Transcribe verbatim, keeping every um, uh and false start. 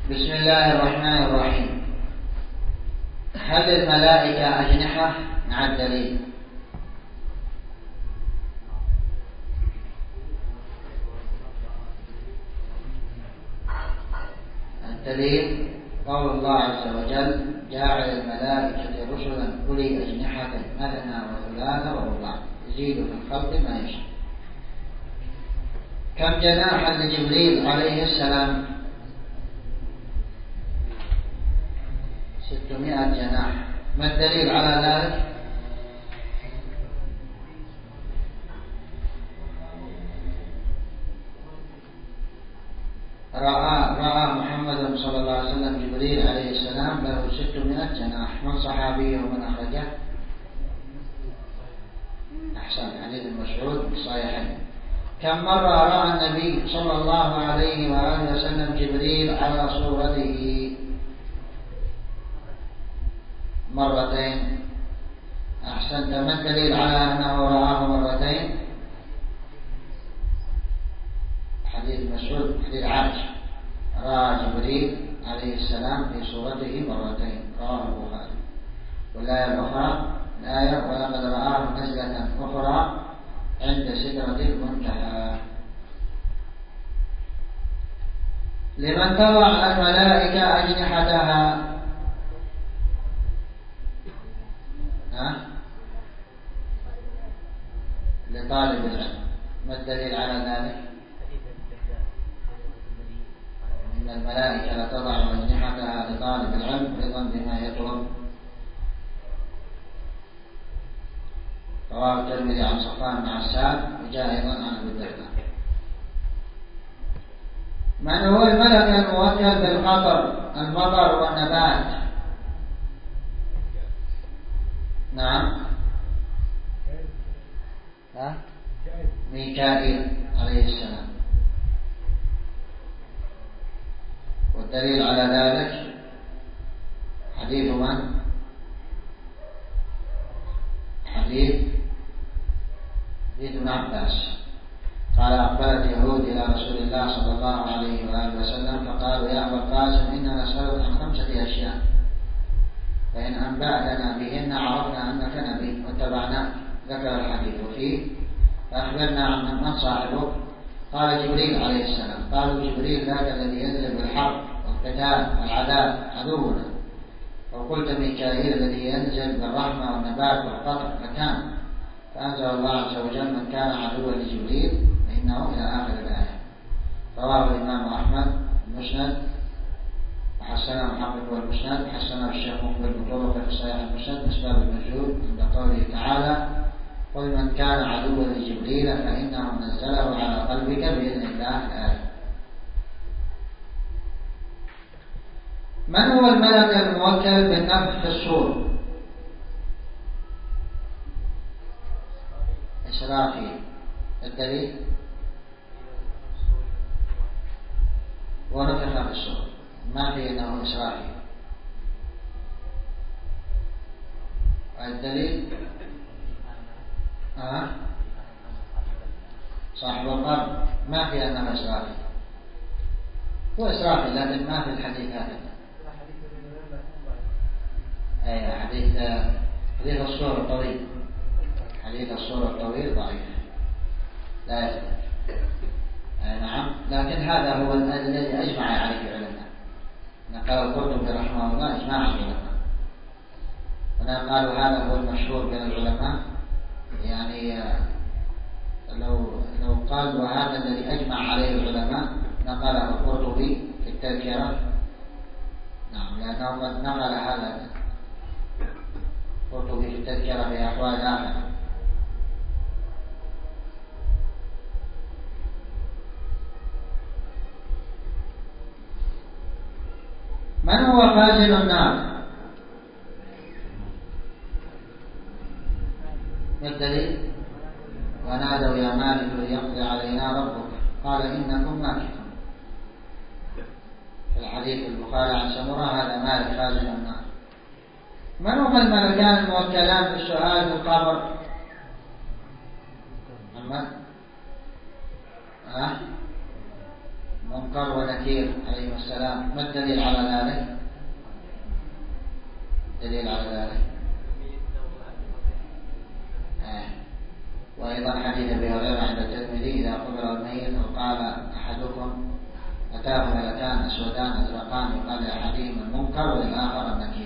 بسم الله الرحمن الرحيم. هل الملائكة أجنحة؟ مع الدليل. الدليل قول الله عز وجل: جاعل الملائكة رسلا أولي أجنحة مثنى وثلاث ورباع يزيد في الخلق ما يشاء. كم جناحا لجبريل عليه السلام؟ ستمائة جناح. ما الدليل على ذلك؟ رأى رأى محمد صلى الله عليه وسلم جبريل عليه السلام له ستمائة جناح. من صحابيه ومن أخرجه؟ أحسن، حديث مسعود صحيحين. كم مرة رأى النبي صلى الله عليه وآله وسلم جبريل على صورته؟ مرتين. أحسنت. ما الدليل على أنه رآه مرتين؟ حديث مسعود، حديث عائشة: رأى جبريل عليه السلام في صورته مرتين، رواه البخاري. والآية الأخرى الآية: ولقد رآه نزلة أخرى عند سدرة المنتهى. لمن تضع الملائكة أجنحتها؟ ها؟ لطالب العلم. ما الدليل على ذلك؟ إن الملائكة لا تضع أجنحتها لطالب العلم رضا بما يطلب. رواه الترمذي عن صفوان بن عسال وجاء أيضا عن أبي الدرداء. من هو الملك الموكل بالقطر، المطر والنبات؟ نعم. ها؟ ميكائيل عليه السلام. والدليل على ذلك حديث من؟ حديث حديث ابن عباس قال: أقبلت يهود إلى رسول الله صلى الله عليه وآله وسلم فقالوا: يا أبا القاسم، إننا نسألك عن خمسة أشياء، فإن أنبأتنا بهن عرفنا أنك نبي واتبعناك. ذكر الحديث وفيه: فأخبرنا عن من صاحبك؟ قال: جبريل عليه السلام. قالوا: جبريل ذاك الذي ينزل بالحرب والقتال والعذاب عدونا. وقلت: ميكائيل الذي ينزل بالرحمة والنبات والقطر. فكان فأنزل الله عز وجل: من كان عدوا لجبريل فإنه إلى آخر الآية. رواه الإمام أحمد المسند وحسنه محقق والمسند، حسنه الشيخ مقبل بطرق في صحيح المسند أسباب النزول عند قوله تعالى: قل من كان عدوا لجبريل فإنه نزله على قلبك بإذن الله. الآية. من هو الملك الموكل بالنفخ في الصور؟ إسرافيل. الدليل: ونفخ في الصور، ما في أنه إسرافيل. الدليل: أه؟ صاحب القرن، ما في أنه إسرافيل. هو إسرافيل لكن ما في الحديث هذا. أي حديث حديث الصور الطويل، حديث الصور الطويل ضعيف لا يثبت. نعم، لكن هذا هو الذي أجمع عليه العلماء. نقل القرطبي رحمه الله إجماع العلماء، هنا قالوا هذا هو المشهور بين العلماء. يعني لو لو قال وهذا الذي أجمع عليه العلماء نقله القرطبي في التذكرة. نعم، لأنه قد نقل هذا القرطبي في التذكرة في أحوال آخر. من هو خازن النار؟ ما الدليل؟ ونادوا: يا مالك ليقضي علينا ربك، قال: إنكم ماكثون. في الحديث البخاري عن سمرة هذا مالك خازن النار. من هما الملكان الموكلان بالسؤال في القبر؟ محمد؟ ها؟ منكر ونكير عليه السلام، ما الدليل على ذلك؟ دليل على ذلك آه. وأيضا حديث أبي هريرة عند الترمذي: إذا قبر الميت أو قال أحدكم أتاه ملكان أسودان أزرقان يقال لأحدهما المنكر وللآخر النكير.